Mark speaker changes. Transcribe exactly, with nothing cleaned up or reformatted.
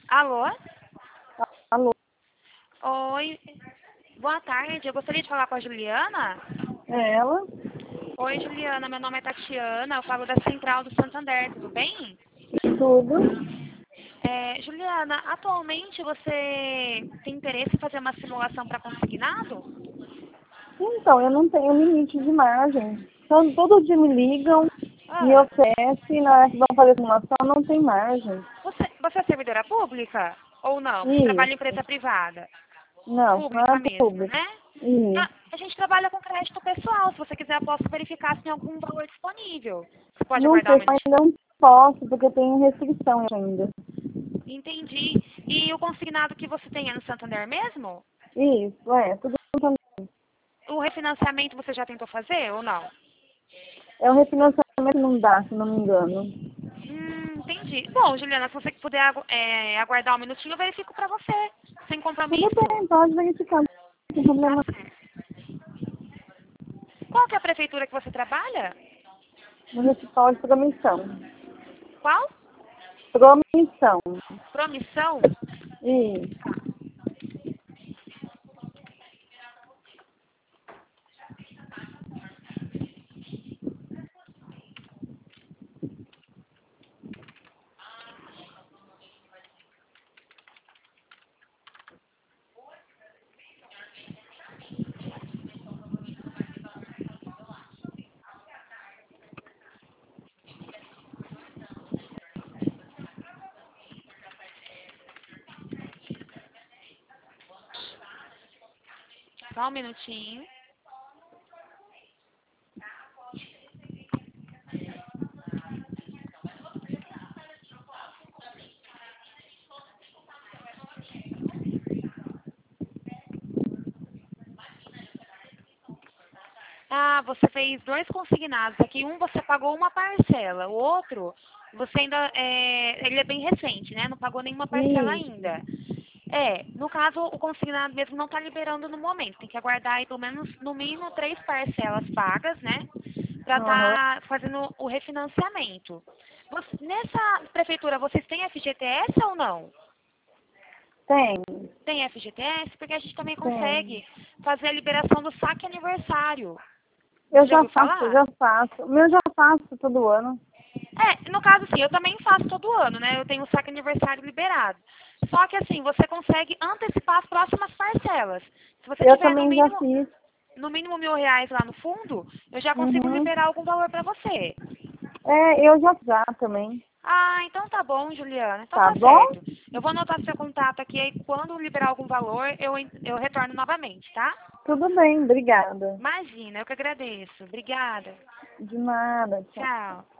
Speaker 1: Alô?
Speaker 2: Alô,
Speaker 1: Oi. Boa tarde. Eu gostaria de falar com a Juliana.
Speaker 2: é ela?
Speaker 1: Oi, Juliana. Meu nome é Tatiana. Eu falo da Central do Santander. Tudo bem?
Speaker 2: Tudo?
Speaker 1: É, Juliana, atualmente você tem interesse em fazer uma simulação para consignado?
Speaker 2: Então, eu não tenho limite de margem. Então, todo dia me ligam, me
Speaker 1: Ah,
Speaker 2: oferecem, na hora que vão fazer simulação, não tem margem.
Speaker 1: você, você é servidora pública? Ou não? Você trabalha em
Speaker 2: Isso.
Speaker 1: empresa privada?
Speaker 2: Não, não
Speaker 1: Pública
Speaker 2: é
Speaker 1: mesmo,
Speaker 2: público.
Speaker 1: né? A,
Speaker 2: Isso.
Speaker 1: a gente trabalha com crédito pessoal. Se você quiser, eu posso verificar se tem algum valor disponível. Você pode
Speaker 2: Não
Speaker 1: aguardar um
Speaker 2: sei, só
Speaker 1: minutinho?
Speaker 2: ainda não posso, porque tem restrição ainda.
Speaker 1: Entendi. E o consignado que você tem é no Santander mesmo?
Speaker 2: Isso, é. Tudo
Speaker 1: O refinanciamento você já tentou fazer ou não?
Speaker 2: é o refinanciamento que não dá, se não me engano.
Speaker 1: Hum, entendi. Bom, Juliana, se você puder agu- é, aguardar um minutinho, eu verifico pra você, sem
Speaker 2: Tudo
Speaker 1: compromisso.
Speaker 2: bem, pode verificar, não tem
Speaker 1: Tá
Speaker 2: problema.
Speaker 1: certo. Qual que é a prefeitura que você trabalha?
Speaker 2: Municipal de promissão.
Speaker 1: Qual?
Speaker 2: Promissão.
Speaker 1: Promissão?
Speaker 2: Isso.
Speaker 1: Só um minutinho. Ah, você fez dois consignados aqui. Um você pagou uma parcela, o outro você ainda é, ele é bem recente, né? Não pagou nenhuma parcela
Speaker 2: Isso.
Speaker 1: ainda. É, no caso o consignado mesmo não está liberando no momento. Tem que aguardar aí pelo menos no mínimo três parcelas pagas, né? Para
Speaker 2: Aham.
Speaker 1: estar fazendo o refinanciamento. Você- nessa prefeitura vocês têm F G T S ou não?
Speaker 2: Tem,
Speaker 1: Tem F G T S? Porque a gente também
Speaker 2: tem.
Speaker 1: consegue fazer a liberação do saque aniversário.
Speaker 2: Eu
Speaker 1: Você já
Speaker 2: já
Speaker 1: ouviu
Speaker 2: faço, eu
Speaker 1: falar?
Speaker 2: já faço. O meu eu já faço todo ano.
Speaker 1: É, no caso, sim, eu também faço todo ano, né? Eu tenho o saque aniversário liberado. Só que, assim, você consegue antecipar as próximas parcelas. Se você
Speaker 2: Eu
Speaker 1: tiver no
Speaker 2: também já
Speaker 1: mínimo,
Speaker 2: fiz.
Speaker 1: no mínimo mil reais lá no fundo, eu já consigo
Speaker 2: Uhum.
Speaker 1: liberar algum valor para você.
Speaker 2: É, eu já já também.
Speaker 1: Ah, então tá bom, Juliana. Então
Speaker 2: Tá
Speaker 1: tá
Speaker 2: bom?
Speaker 1: certo. Eu vou anotar seu contato aqui e quando liberar algum valor, eu, en- eu retorno novamente, tá?
Speaker 2: Tudo bem, obrigada.
Speaker 1: Imagina, eu que agradeço. Obrigada.
Speaker 2: De nada, tchau.
Speaker 1: Tchau.